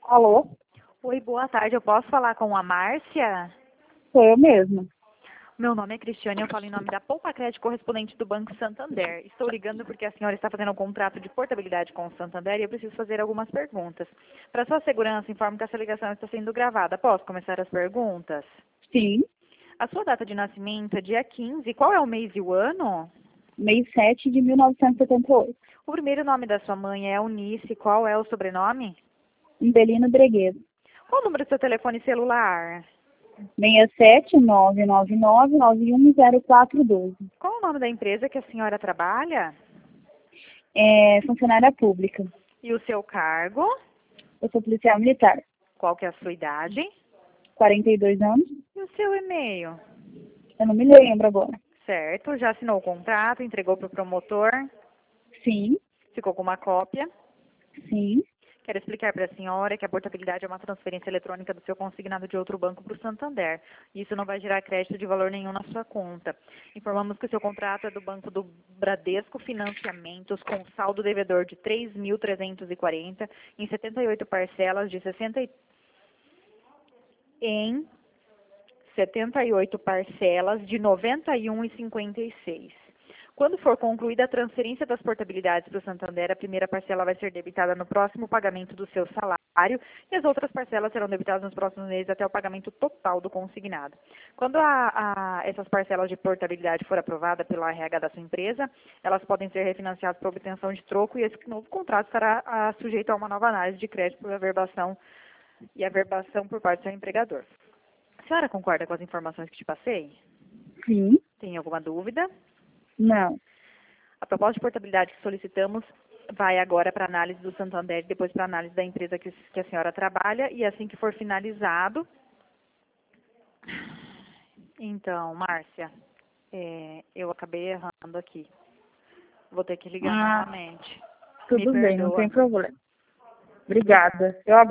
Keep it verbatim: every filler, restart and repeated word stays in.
Alô? Oi, boa tarde. Eu posso falar com a Márcia? Sou eu mesma. Meu nome é Cristiane, eu falo em nome da Poupa Crédito, correspondente do Banco Santander. Estou ligando porque a senhora está fazendo um contrato de portabilidade com o Santander e eu preciso fazer algumas perguntas. Para sua segurança, informo que essa ligação está sendo gravada. Posso começar as perguntas? Sim. A sua data de nascimento é dia quinze. Qual é o mês e o ano? Mês sete de mil novecentos e setenta e oito. O primeiro nome da sua mãe é Eunice. Qual é o sobrenome? Umbelino Bregueiro. Qual o número do seu telefone celular? seis sete nove nove nove nove um zero quatro um dois. Qual o nome da empresa que a senhora trabalha? É funcionária pública. E o seu cargo? Eu sou policial militar. Qual que é a sua idade? quarenta e dois anos. E o seu e-mail? Eu não me lembro agora. Certo, já assinou o contrato, entregou para o promotor, Sim. ficou com uma cópia. Sim. Quero explicar para a senhora que a portabilidade é uma transferência eletrônica do seu consignado de outro banco para o Santander. Isso não vai gerar crédito de valor nenhum na sua conta. Informamos que o seu contrato é do banco do Bradesco Financiamentos com saldo devedor de três mil trezentos e quarenta em setenta e oito parcelas de sessenta e... em setenta e oito parcelas de noventa e um reais e cinquenta e seis centavos. Quando for concluída a transferência das portabilidades para o Santander, a primeira parcela vai ser debitada no próximo pagamento do seu salário e as outras parcelas serão debitadas nos próximos meses até o pagamento total do consignado. Quando a, a, essas parcelas de portabilidade for aprovada pela R H da sua empresa, elas podem ser refinanciadas para obtenção de troco e esse novo contrato estará a, sujeito a uma nova análise de crédito por averbação e averbação por parte do seu empregador. A senhora concorda com as informações que te passei? Sim. Tem alguma dúvida? Não. A proposta de portabilidade que solicitamos vai agora para análise do Santander e depois para análise da empresa que, que a senhora trabalha e assim que for finalizado. Então, Márcia, é, eu acabei errando aqui. Vou ter que ligar Ah, novamente. Me tudo bem, não perdoa. tem problema. Obrigada. Obrigada. Eu